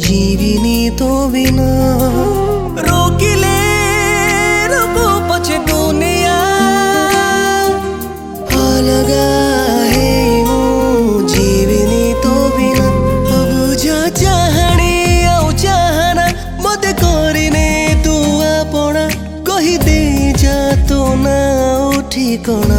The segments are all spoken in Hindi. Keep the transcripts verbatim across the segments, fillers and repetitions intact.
जीविनी तो बिना रोकिले रोको पछे दुनिया अलगा है मु जीविनी तो बिना अब जा चाहनी आउ चाहना मते करिने तू आपना कही दे जा तो ना ठिकाना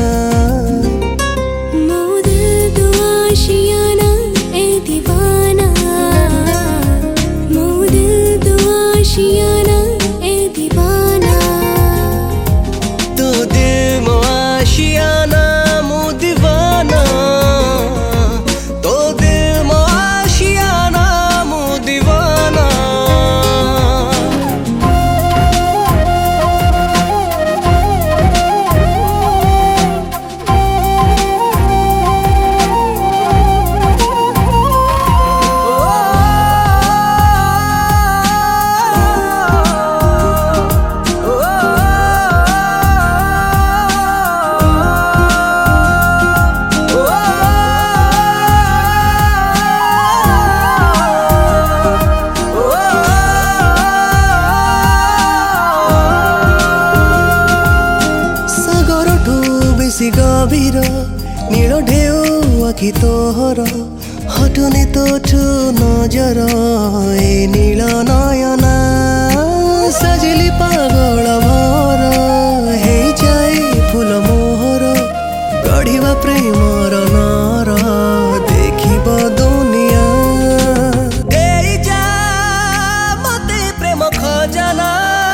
गभीर नील ढेउ आखि तोहर हटुनी तोठु नजर ए नील नयना सजिली पागल भर हे जाए फूल मोहर गढ़िबा प्रेमर नर देखिब दुनिया देई जा मते प्रेम खजाना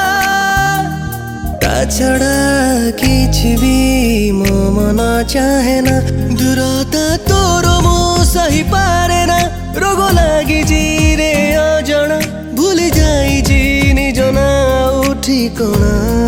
छड़ा किछि भी मो मन चाहे ना दूरता तोर मो सही पारे ना रोग लागी जी रे अजणा भूली जाई जी निज ना ठिकाना।